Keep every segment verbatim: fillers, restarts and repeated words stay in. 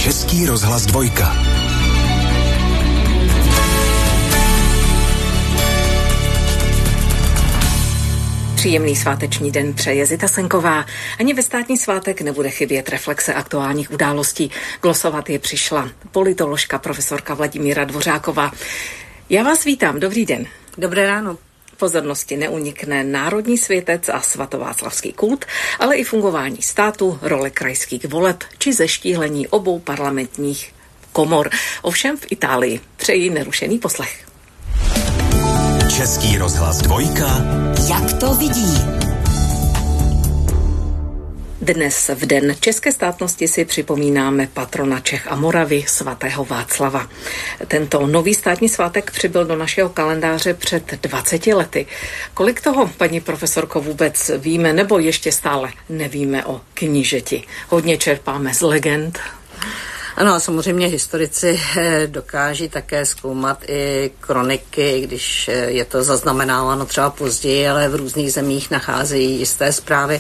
Český rozhlas dvojka. Příjemný sváteční den přeje Zita Senková. Ani ve státní svátek nebude chybět reflexe aktuálních událostí. Glosovat je přišla politoložka profesorka Vladimíra Dvořáková. Já vás vítám, dobrý den. Dobré ráno. Pozornosti neunikne národní světec a svatováclavský kult, ale i fungování státu, role krajských voleb či zeštíhlení obou parlamentních komor. Ovšem v Itálii. Přeji nerušený poslech. Český rozhlas dvojka. Jak to vidí? Dnes v den české státnosti si připomínáme patrona Čech a Moravy, svatého Václava. Tento nový státní svátek přibyl do našeho kalendáře před dvaceti lety. Kolik toho, paní profesorko, vůbec víme, nebo ještě stále nevíme o knížeti? Hodně čerpáme z legend. Ano, samozřejmě historici dokáží také zkoumat i kroniky, když je to zaznamenáváno třeba později, ale v různých zemích nacházejí jisté zprávy.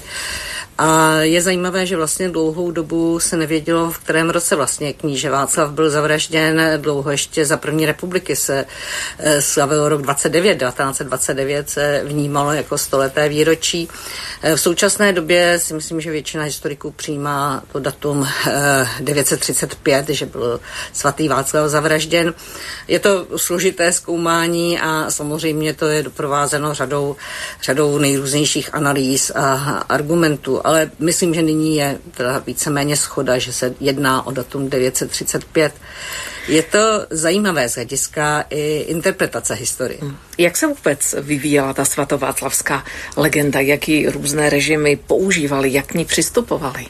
A je zajímavé, že vlastně dlouhou dobu se nevědělo, v kterém roce vlastně kníže Václav byl zavražděn. Dlouho ještě za první republiky se slavil rok dvacet devět, devatenáct set dvacet devět se vnímalo jako stoleté výročí. V současné době si myslím, že většina historiků přijímá to datum devět set třicet pět, že byl svatý Václav zavražděn. Je to složité zkoumání a samozřejmě to je doprovázeno řadou, řadou nejrůznějších analýz a argumentů. Ale myslím, že nyní je teda víceméně shoda, že se jedná o datum devět set třicet pět. Je to zajímavé z hlediska i interpretace historie. Jak se vůbec vyvíjela ta svatováclavská legenda? Jaký různé režimy používali? Jak k ní přistupovali?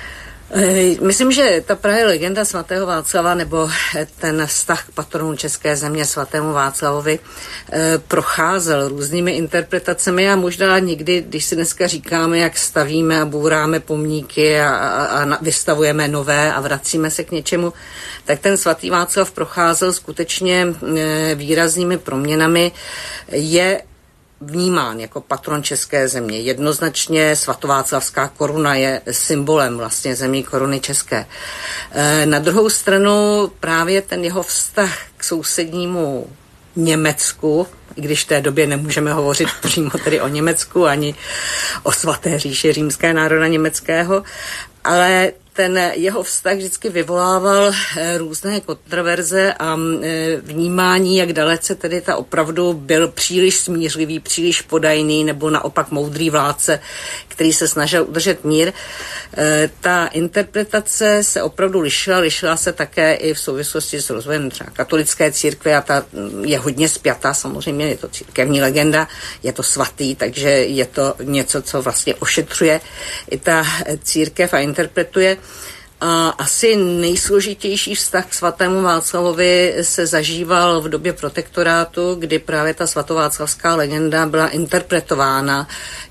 Myslím, že ta právě legenda svatého Václava nebo ten vztah k patronu české země svatému Václavovi procházel různými interpretacemi a možná někdy, když si dneska říkáme, jak stavíme a bouráme pomníky a, a, a vystavujeme nové a vracíme se k něčemu, tak ten svatý Václav procházel skutečně výraznými proměnami. Je vnímán jako patron české země. Jednoznačně svatováclavská koruna je symbolem vlastně zemí koruny české. Na druhou stranu právě ten jeho vztah k sousednímu Německu, i když v té době nemůžeme hovořit přímo tedy o Německu ani o svaté říši římské národa německého, ale ten jeho vztah vždycky vyvolával různé kontroverze a vnímání, jak dalece tedy ta opravdu byl příliš smířlivý, příliš podajný nebo naopak moudrý vládce, který se snažil udržet mír. Ta interpretace se opravdu lišila, lišila se také i v souvislosti s rozvojem třeba katolické církve a ta je hodně spjatá, samozřejmě je to církevní legenda, je to svatý, takže je to něco, co vlastně ošetřuje i ta církev a interpretuje. A asi nejsložitější vztah k svatému Václavovi se zažíval v době protektorátu, kdy právě ta svatováclavská legenda byla interpretována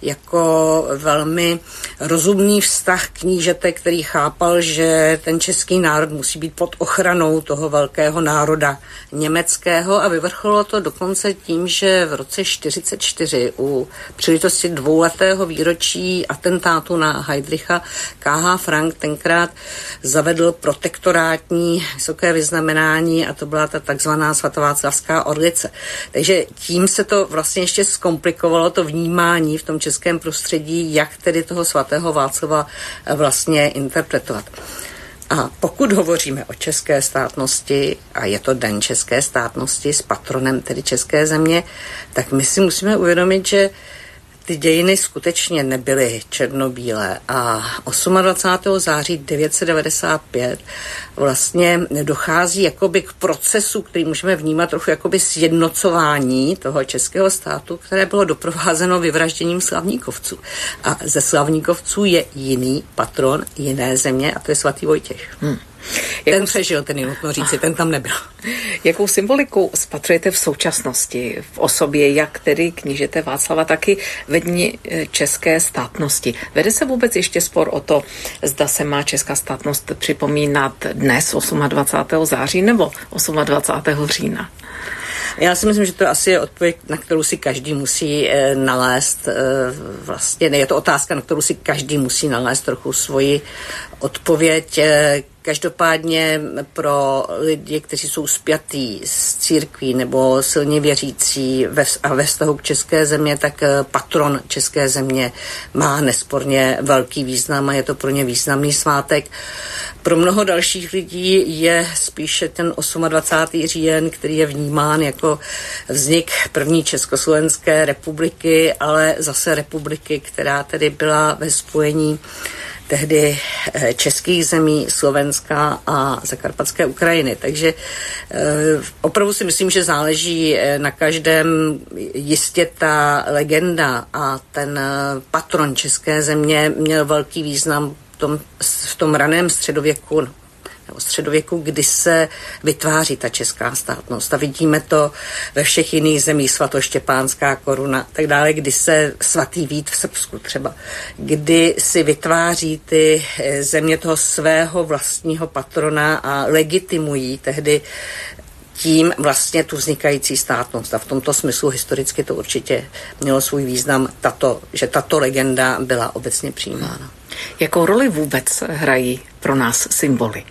jako velmi rozumný vztah knížete, který chápal, že ten český národ musí být pod ochranou toho velkého národa německého a vyvrcholilo to dokonce tím, že v roce čtyřicet čtyři u příležitosti dvouletého výročí atentátu na Heydricha K H Frank tenkrát zavedl protektorátní vysoké vyznamenání a to byla ta takzvaná svatováclavská orlice. Takže tím se to vlastně ještě zkomplikovalo to vnímání v tom českém prostředí, jak tedy toho svatého Václava vlastně interpretovat. A pokud hovoříme o české státnosti, a je to den české státnosti s patronem tedy české země, tak my si musíme uvědomit, že ty dějiny skutečně nebyly černobílé a dvacátého osmého září devět set devadesát pět vlastně dochází jakoby k procesu, který můžeme vnímat trochu jakoby sjednocování toho českého státu, které bylo doprovázeno vyvražděním slavníkovců. A ze slavníkovců je jiný patron jiné země a to je svatý Vojtěch. Hmm. Ten Jakou... přežil, ten je nutno říci, ten tam nebyl. Jakou symboliku spatřujete v současnosti v osobě, jak tedy knížete Václava, taky ve dni české státnosti? Vede se vůbec ještě spor o to, zda se má česká státnost připomínat dnes dvacátého osmého září nebo dvacátého osmého října? Já si myslím, že to asi je odpověď, na kterou si každý musí e, nalézt. E, vlastně ne, je to otázka, na kterou si každý musí nalézt trochu svoji odpověď. E, Každopádně pro lidi, kteří jsou spjatí s církví nebo silně věřící a ve vztahu k české země, tak patron české země má nesporně velký význam a je to pro ně významný svátek. Pro mnoho dalších lidí je spíše ten dvacátého osmého říjen, který je vnímán jako vznik první Československé republiky, ale zase republiky, která tedy byla ve spojení tehdy českých zemí, Slovenska a Zakarpatské Ukrajiny. Takže opravdu si myslím, že záleží na každém. Jistě ta legenda a ten patron české země měl velký význam v tom, v tom raném středověku, nebo středověku, kdy se vytváří ta česká státnost. A vidíme to ve všech jiných zemích, svatoštěpánská koruna, tak dále, kdy se svatý Vít v Srbsku třeba, kdy si vytváří ty země toho svého vlastního patrona a legitimují tehdy tím vlastně tu vznikající státnost. A v tomto smyslu historicky to určitě mělo svůj význam, tato, že tato legenda byla obecně přijímána. Jakou roli vůbec hrají pro nás symboly?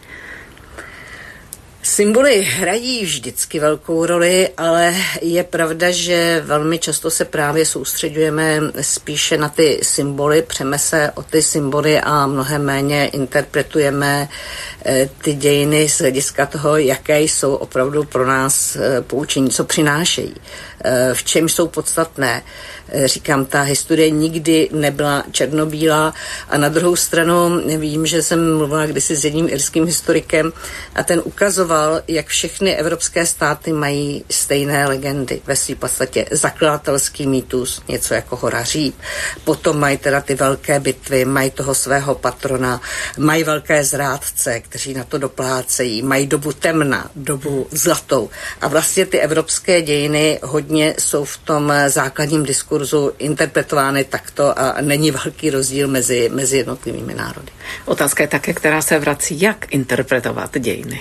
Symboly hrají vždycky velkou roli, ale je pravda, že velmi často se právě soustředujeme spíše na ty symboly, přeme se o ty symboly a mnohem méně interpretujeme ty dějiny z hlediska toho, jaké jsou opravdu pro nás poučení, co přinášejí, v čem jsou podstatné. Říkám, ta historie nikdy nebyla černobílá a na druhou stranu vím, že jsem mluvila kdysi s jedním irským historikem a ten ukazoval, jak všechny evropské státy mají stejné legendy. Ve své podstatě zakladatelský mýtus, něco jako hora Říp, potom mají teda ty velké bitvy, mají toho svého patrona, mají velké zrádce, kteří na to doplácejí, mají dobu temna, dobu zlatou. A vlastně ty evropské dějiny hodně jsou v tom základním diskurzu interpretovány takto a není velký rozdíl mezi, mezi jednotlivými národy. Otázka je také, která se vrací, jak interpretovat dějiny.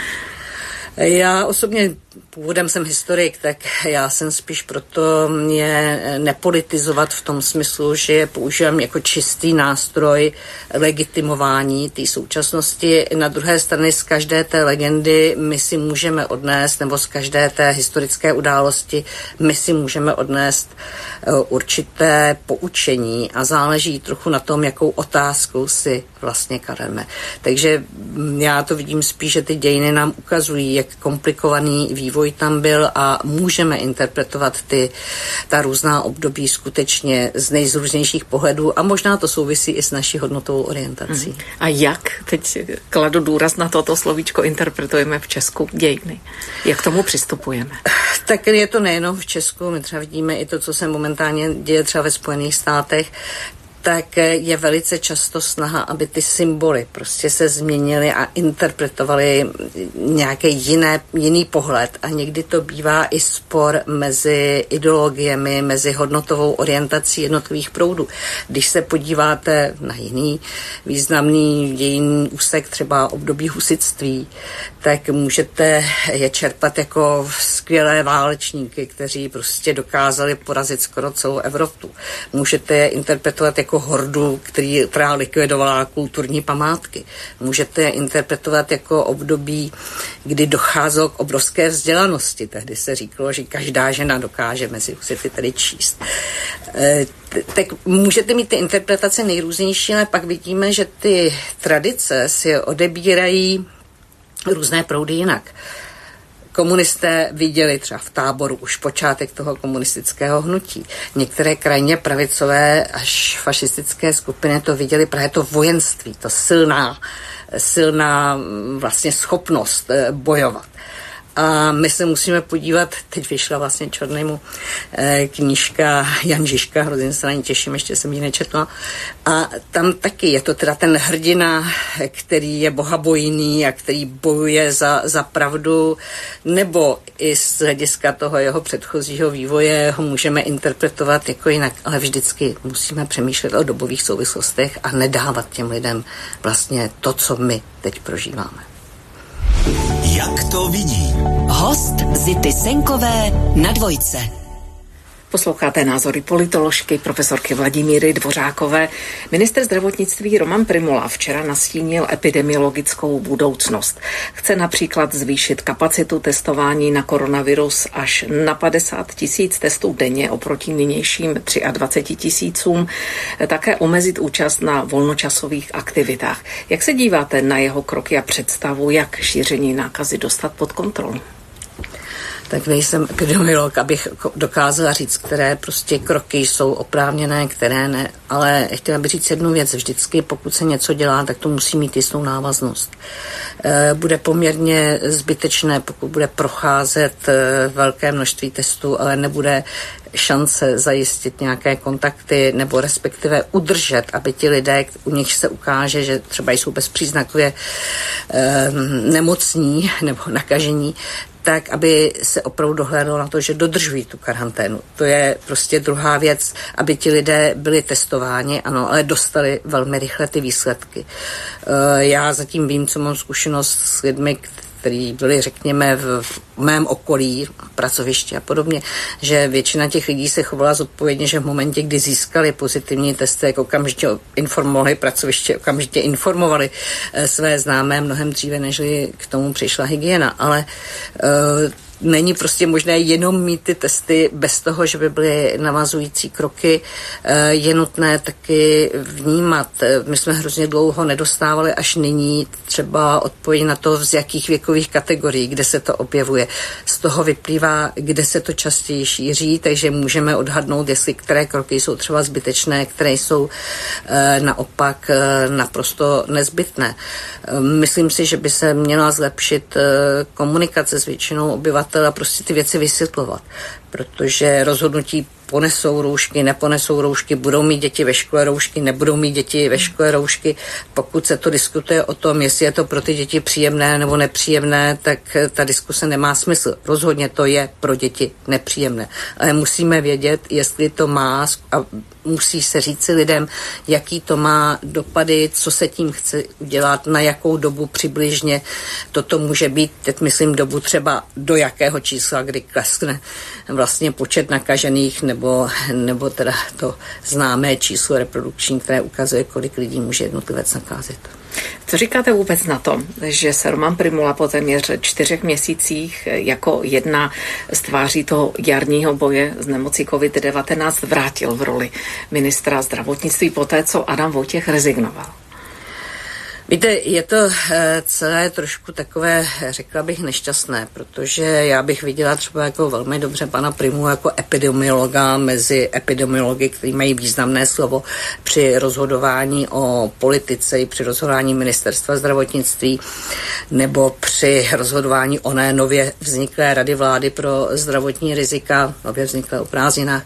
Já osobně původem jsem historik, tak já jsem spíš proto je nepolitizovat v tom smyslu, že je používám jako čistý nástroj legitimování té současnosti. Na druhé straně z každé té legendy my si můžeme odnést, nebo z každé té historické události my si můžeme odnést určité poučení a záleží trochu na tom, jakou otázkou si vlastně klademe. Takže já to vidím spíš, že ty dějiny nám ukazují, jak komplikovaný vývoj tam byl a můžeme interpretovat ty, ta různá období skutečně z nejrůznějších pohledů a možná to souvisí i s naší hodnotovou orientací. Mm. A jak, teď kladu důraz na toto slovíčko, interpretujeme v Česku dějiny? Jak k tomu přistupujeme? Tak je to nejenom v Česku, my třeba vidíme i to, co se momentálně děje třeba ve Spojených státech, tak je velice často snaha, aby ty symboly prostě se změnily a interpretovaly nějaký jiné, jiný pohled. A někdy to bývá i spor mezi ideologiemi, mezi hodnotovou orientací jednotlivých proudů. Když se podíváte na jiný významný dějinný úsek, třeba období husitství, tak můžete je čerpat jako skvělé válečníky, kteří prostě dokázali porazit skoro celou Evropu. Můžete je interpretovat jako hordu, který, která likvidovala kulturní památky. Můžete je interpretovat jako období, kdy docházelo k obrovské vzdělanosti. Tehdy se říkalo, že každá žena dokáže mezi husity tady číst. E, tak můžete mít ty interpretace nejrůznější, ale pak vidíme, že ty tradice si odebírají různé proudy jinak. Komunisté viděli třeba v Táboru už počátek toho komunistického hnutí. Některé krajně pravicové až fašistické skupiny to viděli právě to vojenství, to silná, silná vlastně schopnost bojovat. A my se musíme podívat, teď vyšla vlastně Čornému eh, knížka Jan Žižka, hrozně se na ní těším, ještě jsem ji nečetla. A tam taky je to teda ten hrdina, který je bohabojný a který bojuje za, za pravdu, nebo i z hlediska toho jeho předchozího vývoje ho můžeme interpretovat jako jinak, ale vždycky musíme přemýšlet o dobových souvislostech a nedávat těm lidem vlastně to, co my teď prožíváme. Jak to vidí? Host Zity Senkové na Dvojce. Posloucháte názory politoložky profesorky Vladimíry Dvořákové. Ministr zdravotnictví Roman Prymula včera nastínil epidemiologickou budoucnost. Chce například zvýšit kapacitu testování na koronavirus až na padesát tisíc testů denně oproti nynějším dvaceti třem tisícům, také omezit účast na volnočasových aktivitách. Jak se díváte na jeho kroky a představu, jak šíření nákazy dostat pod kontrolu? Tak nejsem epidemiolog, abych dokázala říct, které prostě kroky jsou oprávněné, které ne, ale chtěla bych říct jednu věc. Vždycky, pokud se něco dělá, tak to musí mít jistou návaznost. Bude poměrně zbytečné, pokud bude procházet velké množství testů, ale nebude šance zajistit nějaké kontakty nebo respektive udržet, aby ti lidé, u nich se ukáže, že třeba jsou bezpříznakově eh, nemocní nebo nakažení, tak, aby se opravdu dohlédlo na to, že dodržují tu karanténu. To je prostě druhá věc, aby ti lidé byli testováni, ano, ale dostali velmi rychle ty výsledky. Já zatím vím, co mám zkušenost s lidmi, kteří byli, řekněme, v mém okolí, pracoviště a podobně, že většina těch lidí se chovala zodpovědně, že v momentě, kdy získali pozitivní testy, jak okamžitě informovali pracoviště, okamžitě informovali své známé mnohem dříve, než k tomu přišla hygiena. Ale uh, není prostě možné jenom mít ty testy bez toho, že by byly navazující kroky. Je nutné taky vnímat. My jsme hrozně dlouho nedostávali až nyní třeba odpověď na to, z jakých věkových kategorií, kde se to objevuje. Z toho vyplývá, kde se to častěji šíří, takže můžeme odhadnout, jestli které kroky jsou třeba zbytečné, které jsou e, naopak e, naprosto nezbytné. E, myslím si, že by se měla zlepšit e, komunikace s většinou obyvatel a prostě ty věci vysvětlovat, protože rozhodnutí ponesou roušky, neponesou roušky, budou mít děti ve škole roušky, nebudou mít děti ve škole roušky. Pokud se to diskutuje o tom, jestli je to pro ty děti příjemné nebo nepříjemné, tak ta diskuse nemá smysl. Rozhodně to je pro děti nepříjemné. Ale musíme vědět, jestli to má a musí se říci lidem, jaký to má dopady, co se tím chce udělat, na jakou dobu přibližně. Toto může být, teď myslím dobu třeba do jakého čísla, kdy klesne vlastně počet nakažených nebo, nebo teda to známé číslo reprodukční, které ukazuje, kolik lidí může jednotlivec nakázit. Co říkáte vůbec na to, že se Roman Prymula po téměř čtyřech měsících jako jedna z tváří toho jarního boje s nemocí covid devatenáct vrátil v roli ministra zdravotnictví poté, co Adam Vojtěch rezignoval? Víte, je to celé trošku takové, řekla bych, nešťastné, protože já bych viděla třeba jako velmi dobře pana Prymulu jako epidemiologa mezi epidemiology, kteří mají významné slovo při rozhodování o politice i při rozhodování ministerstva zdravotnictví nebo při rozhodování o ne nově vzniklé rady vlády pro zdravotní rizika, nově vzniklé o prázdninách.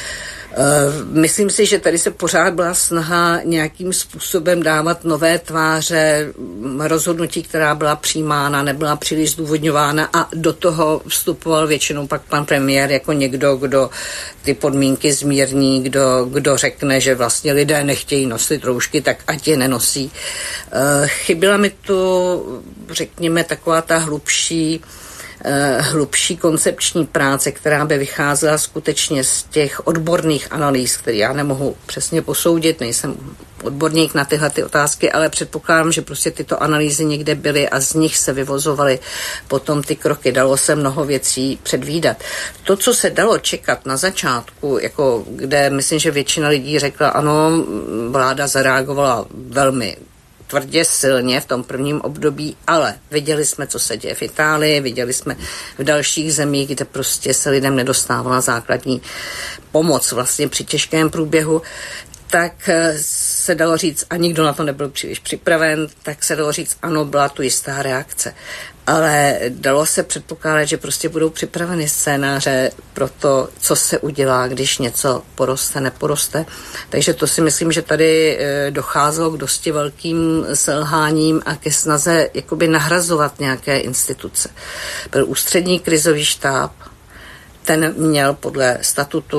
Myslím si, že tady se pořád byla snaha nějakým způsobem dávat nové tváře, rozhodnutí, která byla přijímána, nebyla příliš zdůvodňována a do toho vstupoval většinou pak pan premiér jako někdo, kdo ty podmínky zmírní, kdo, kdo řekne, že vlastně lidé nechtějí nosit roušky, tak ať je nenosí. Chyběla mi tu, řekněme, taková ta hlubší hlubší koncepční práce, která by vycházela skutečně z těch odborných analýz, které já nemohu přesně posoudit, nejsem odborník na tyhle ty otázky, ale předpokládám, že prostě tyto analýzy někde byly a z nich se vyvozovaly potom ty kroky. Dalo se mnoho věcí předvídat. To, co se dalo čekat na začátku, jako kde myslím, že většina lidí řekla, ano, vláda zareagovala velmi tvrdě, silně v tom prvním období, ale viděli jsme, co se děje v Itálii, viděli jsme v dalších zemích, kde prostě se lidem nedostávala základní pomoc vlastně při těžkém průběhu, tak se dalo říct, a nikdo na to nebyl příliš připraven, tak se dalo říct, ano, byla tu jistá reakce. Ale dalo se předpokládat, že prostě budou připraveny scénáře pro to, co se udělá, když něco poroste, neporoste. Takže to si myslím, že tady docházelo k dosti velkým selháním a ke snaze jakoby nahrazovat nějaké instituce. Byl ústřední krizový štáb, ten měl podle statutu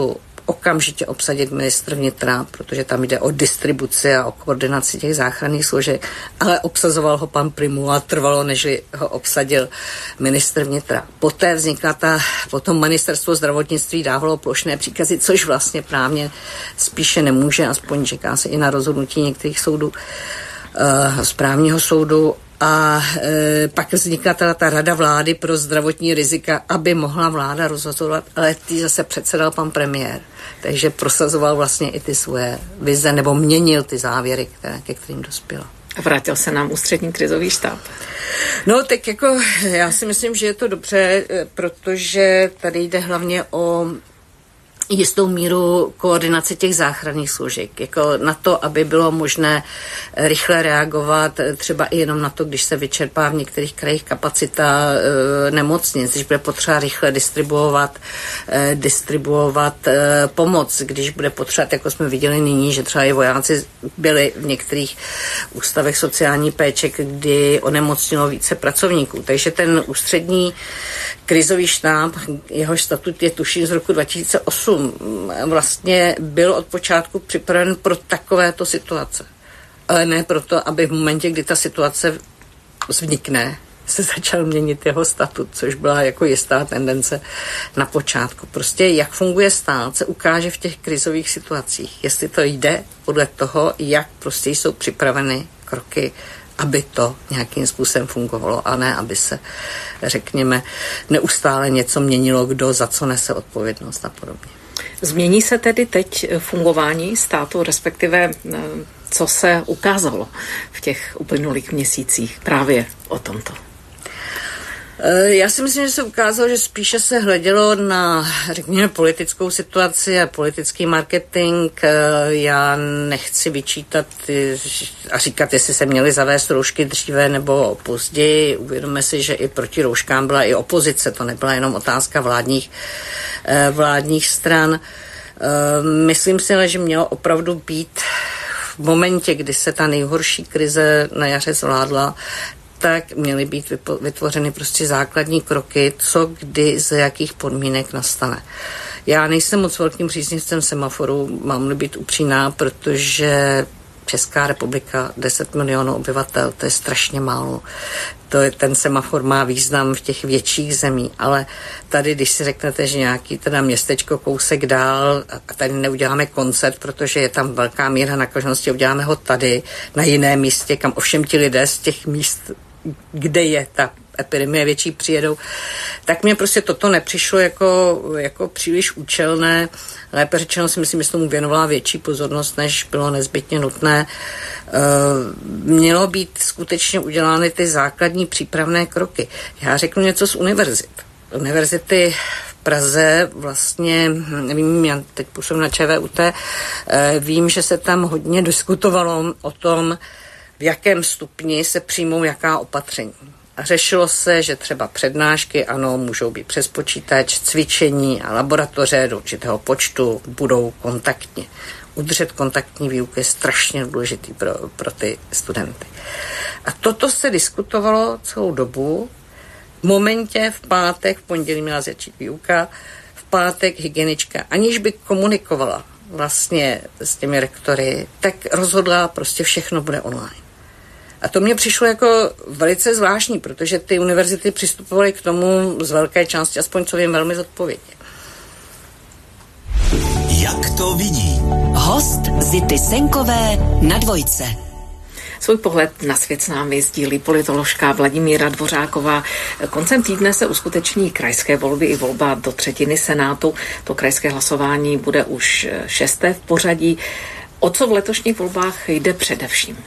okamžitě obsadit ministr vnitra, protože tam jde o distribuci a o koordinaci těch záchranných složek, ale obsazoval ho pan Prymula a trvalo, než ho obsadil ministr vnitra. Poté vznikla ta, potom ministerstvo zdravotnictví dávalo plošné příkazy, což vlastně právně spíše nemůže, aspoň čeká se i na rozhodnutí některých soudů, uh, správního soudu. A e, pak vznikla ta, ta rada vlády pro zdravotní rizika, aby mohla vláda rozhodovat, ale ty zase předsedal pan premiér, takže prosazoval vlastně i ty svoje vize, nebo měnil ty závěry, které, ke kterým dospěl. A vrátil se nám ústřední krizový štáb. No tak jako já si myslím, že je to dobře, protože tady jde hlavně o jistou míru koordinace těch záchranných složek, jako na to, aby bylo možné rychle reagovat, třeba i jenom na to, když se vyčerpá v některých krajích kapacita e, nemocnic, když bude potřeba rychle distribuovat, e, distribuovat e, pomoc, když bude potřeba, jako jsme viděli nyní, že třeba i vojáci byli v některých ústavech sociální péče, kdy onemocnilo více pracovníků. Takže ten ústřední krizový štáb, jehož statut je tuším z roku dva tisíce osm, vlastně byl od počátku připraven pro takovéto situace. Ale ne proto, aby v momentě, kdy ta situace vznikne, se začal měnit jeho statut, což byla jako jistá tendence na počátku. Prostě jak funguje stát, se ukáže v těch krizových situacích. Jestli to jde podle toho, jak prostě jsou připraveny kroky, aby to nějakým způsobem fungovalo a ne, aby se, řekněme, neustále něco měnilo, kdo za co nese odpovědnost a podobně. Změní se tedy teď fungování státu, respektive co se ukázalo v těch uplynulých měsících právě o tomto? Já si myslím, že se ukázalo, že spíše se hledělo na, řekněme, politickou situaci a politický marketing. Já nechci vyčítat a říkat, jestli se měly zavést roušky dříve nebo později. Uvědomme si, že i proti rouškám byla i opozice, to nebyla jenom otázka vládních, vládních stran. Myslím si ale, že mělo opravdu být v momentě, kdy se ta nejhorší krize na jaře zvládla, tak měly být vytvořeny prostě základní kroky, co kdy, za jakých podmínek nastane. Já nejsem moc velkým příznivcem semaforu, mám-li být upřímná, protože Česká republika, deset milionů obyvatel, to je strašně málo. To je, ten semafor má význam v těch větších zemích, ale tady, když si řeknete, že nějaký teda městečko kousek dál a tady neuděláme koncert, protože je tam velká míra nakaženosti, uděláme ho tady, na jiném místě, kam ovšem ti lidé z těch míst, kde je ta epidemie větší, přijedou, tak mně prostě toto nepřišlo jako, jako příliš účelné. Lépe řečeno si myslím, že tomu věnovala větší pozornost, než bylo nezbytně nutné. E, mělo být skutečně udělány ty základní přípravné kroky. Já řeknu něco z univerzit. Univerzity v Praze vlastně, nevím, já teď působím na ČVUT, e, vím, že se tam hodně diskutovalo o tom, v jakém stupni se přijmou jaká opatření. A řešilo se, že třeba přednášky, ano, můžou být přes počítač, cvičení a laboratoře do určitého počtu budou kontaktně. Udržet kontaktní výuku je strašně důležitý pro, pro ty studenty. A toto se diskutovalo celou dobu. V momentě, v pátek, v pondělí měla začít výuka, v pátek hygienička, aniž by komunikovala vlastně s těmi rektory, tak rozhodla, prostě všechno bude online. A to mně přišlo jako velice zvláštní, protože ty univerzity přistupovaly k tomu z velké části, aspoň co vím, velmi zodpovědně. Jak to vidí? Host Zity Senkové na Dvojce. Svůj pohled na svět s námi sdílí politoložka Vladimíra Dvořáková. Koncem týdne se uskuteční krajské volby i volba do třetiny Senátu. To krajské hlasování bude už šesté v pořadí. O co v letošních volbách jde především?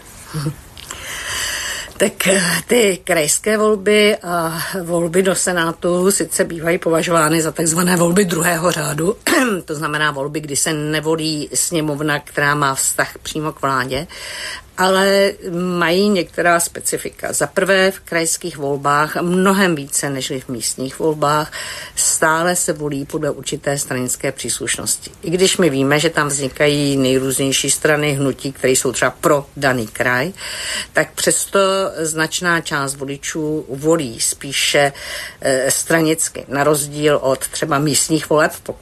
Tak ty krajské volby a volby do Senátu sice bývají považovány za takzvané volby druhého řádu, to znamená volby, kdy se nevolí sněmovna, která má vztah přímo k vládě, ale mají některá specifika. Za prvé v krajských volbách mnohem více než v místních volbách stále se volí podle určité stranické příslušnosti. I když my víme, že tam vznikají nejrůznější strany hnutí, které jsou třeba pro daný kraj, tak přesto značná část voličů volí spíše e, stranicky, na rozdíl od třeba místních voleb, pokud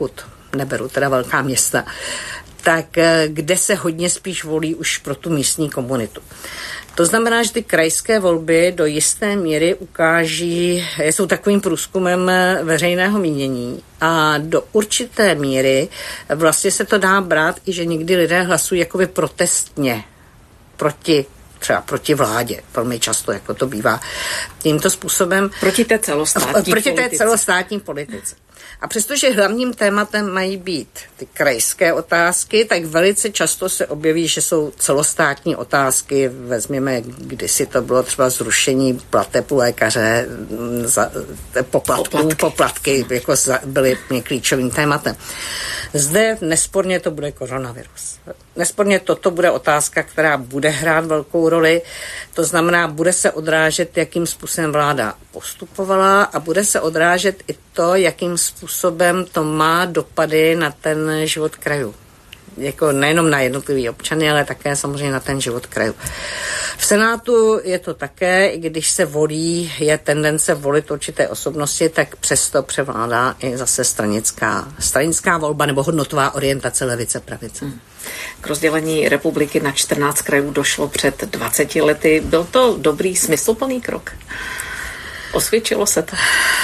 neberu teda velká města, tak kde se hodně spíš volí už pro tu místní komunitu. To znamená, že ty krajské volby do jisté míry ukáží, jsou takovým průzkumem veřejného mínění a do určité míry vlastně se to dá brát i, že někdy lidé hlasují jakoby protestně proti třeba proti vládě, velmi často, jako to bývá tímto způsobem. Proti té celostátní Proti politice. té celostátní politice. A přestože hlavním tématem mají být ty krajské otázky, tak velice často se objeví, že jsou celostátní otázky. Vezměme, kdysi to bylo třeba zrušení plateb u lékaře, za, poplatků, poplatky, poplatky jako za, byly klíčovým tématem. Zde nesporně to bude koronavirus. Nesporně toto bude otázka, která bude hrát velkou roli. To znamená, bude se odrážet, jakým způsobem vláda postupovala a bude se odrážet i to, jakým způsobem to má dopady na ten život krajů. Jako nejenom na jednotlivý občany, ale také samozřejmě na ten život krajů. V Senátu je to také, i když se volí, je tendence volit určité osobnosti, tak přesto převládá i zase stranická, stranická volba nebo hodnotová orientace levice pravice. Hmm. K rozdělení republiky na čtrnáct krajů došlo před dvaceti lety. Byl to dobrý, smysluplný krok? Osvědčilo se to?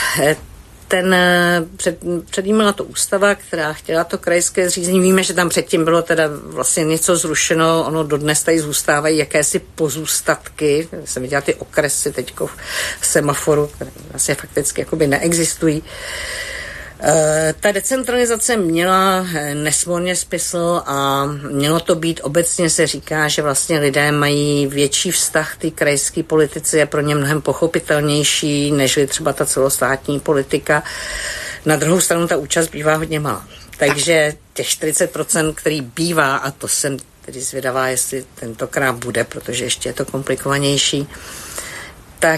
Ten před, předjímala to ústava, která chtěla to krajské zřízení. Víme, že tam předtím bylo teda vlastně něco zrušeno, ono dodnes tady zůstávají jakési pozůstatky. Jsem viděla ty okresy teďko v semaforu, které vlastně fakticky jakoby neexistují. Ta decentralizace měla nesmírně smysl a mělo to být, obecně se říká, že vlastně lidé mají větší vztah k té krajské politice, je pro ně mnohem pochopitelnější, nežli třeba ta celostátní politika. Na druhou stranu ta účast bývá hodně malá. Takže těch čtyřicet procent, který bývá, a to jsem tedy zvědavá, jestli tentokrát bude, protože ještě je to komplikovanější, tak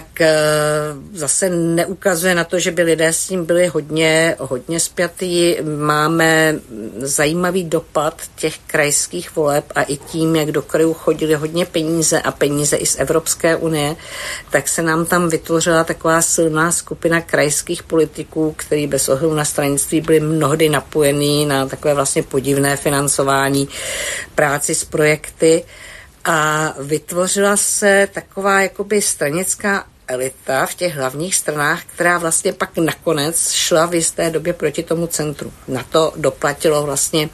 zase neukazuje na to, že by lidé s tím byli hodně, hodně spjatí. Máme zajímavý dopad těch krajských voleb a i tím, jak do krajů chodili hodně peníze a peníze i z Evropské unie, tak se nám tam vytvořila taková silná skupina krajských politiků, který bez ohledu na stranictví byli mnohdy napojení na takové vlastně podivné financování, práci s projekty. A vytvořila se taková jakoby stranická elita v těch hlavních stranách, která vlastně pak nakonec šla v jisté době proti tomu centru. Na to doplatilo vlastně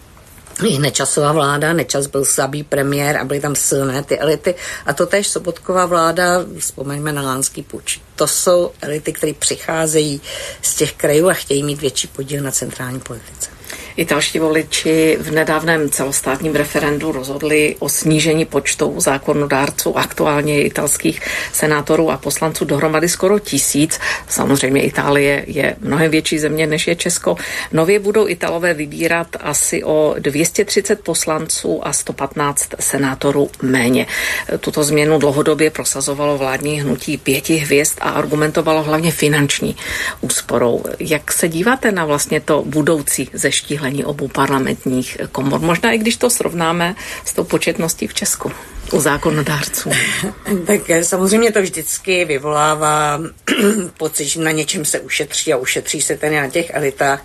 i Nečasova vláda, Nečas byl slabý premiér a byly tam silné ty elity. A to též Sobotková vláda, vzpomeňme na lánský puč. To jsou elity, které přicházejí z těch krajů a chtějí mít větší podíl na centrální politice. Italští voliči v nedávném celostátním referendu rozhodli o snížení počtu zákonodárců, aktuálně italských senátorů a poslanců dohromady skoro tisíc. Samozřejmě Itálie je mnohem větší země, než je Česko. Nově budou Italové vybírat asi o dvě stě třicet poslanců a sto patnáct senátorů méně. Tuto změnu dlouhodobě prosazovalo vládní hnutí pěti hvězd a argumentovalo hlavně finanční úsporou. Jak se díváte na vlastně to budoucí zeštíhlení obou parlamentních komor? Možná i když to srovnáme s tou početností v Česku u zákonodárců. Tak samozřejmě to vždycky vyvolává pocit, že na něčem se ušetří a ušetří se ten na těch elitách.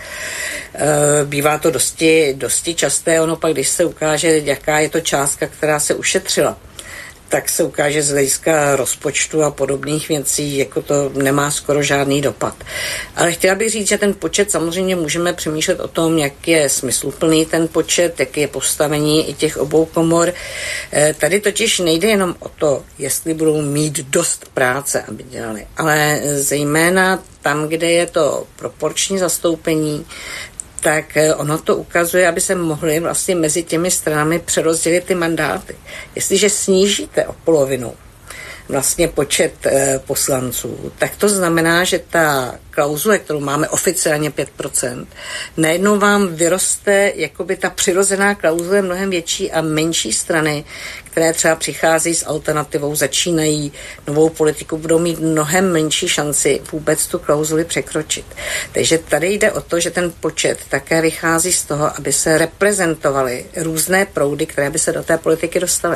Bývá to dosti, dosti časté, ono pak, když se ukáže, jaká je to částka, která se ušetřila, tak se ukáže z hlediska rozpočtu a podobných věcí, jako to nemá skoro žádný dopad. Ale chtěla bych říct, že ten počet samozřejmě můžeme přemýšlet o tom, jak je smysluplný ten počet, jak je postavení i těch obou komor. Tady totiž nejde jenom o to, jestli budou mít dost práce, aby dělali, ale zejména tam, kde je to proporční zastoupení, tak ono to ukazuje, aby se mohly vlastně mezi těmi stranami přerozdělit ty mandáty. Jestliže snížíte o polovinu vlastně počet e, poslanců, tak to znamená, že ta klauzule, kterou máme oficiálně pět procent, najednou vám vyroste jakoby ta přirozená klauzule mnohem větší a menší strany, které třeba přicházejí s alternativou, začínají novou politiku, budou mít mnohem menší šanci vůbec tu klauzuli překročit. Takže tady jde o to, že ten počet také vychází z toho, aby se reprezentovaly různé proudy, které by se do té politiky dostaly.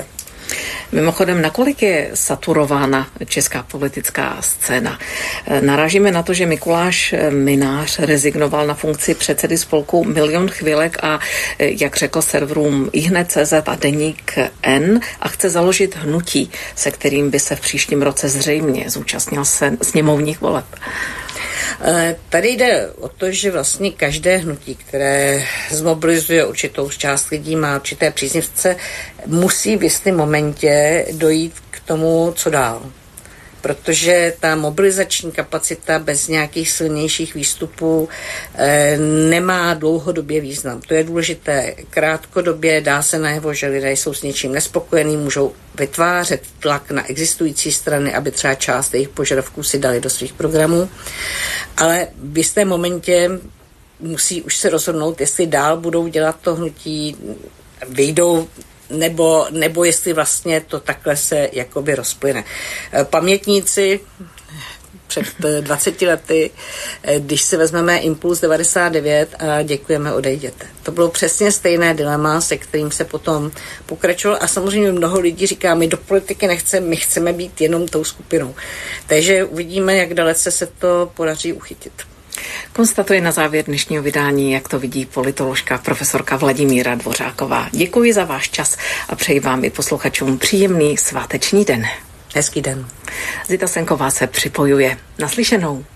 Mimochodem, nakolik je saturována česká politická scéna? Narážíme na to, že Mikuláš Mynář rezignoval na funkci předsedy spolku Milion chvilek a, jak řekl serverům ihned tečka cé zet a Deník N, a chce založit hnutí, se kterým by se v příštím roce zřejmě zúčastnil se sněmovních voleb. Tady jde o to, že vlastně každé hnutí, které zmobilizuje určitou část lidí, má určité příznivce, musí v jistém momentě dojít k tomu, co dál. Protože ta mobilizační kapacita bez nějakých silnějších výstupů e, nemá dlouhodobě význam. To je důležité. Krátkodobě dá se najevo, že lidé jsou s něčím nespokojení, můžou vytvářet tlak na existující strany, aby třeba část jejich požadavků si dali do svých programů. Ale v jistém momentě musí už se rozhodnout, jestli dál budou dělat to hnutí, vyjdou Nebo, nebo jestli vlastně to takhle se jakoby rozplyne. Pamětníci před dvaceti lety, když si vezmeme Impuls devadesát devět a děkujeme, odejděte. To bylo přesně stejné dilema, se kterým se potom pokračovalo a samozřejmě mnoho lidí říká, my do politiky nechceme, my chceme být jenom tou skupinou. Takže uvidíme, jak dalece se to podaří uchytit. Konstatuje na závěr dnešního vydání, jak to vidí politoložka profesorka Vladimíra Dvořáková. Děkuji za váš čas a přeji vám i posluchačům příjemný sváteční den. Hezký den. Zita Senková se připojuje. Naslyšenou.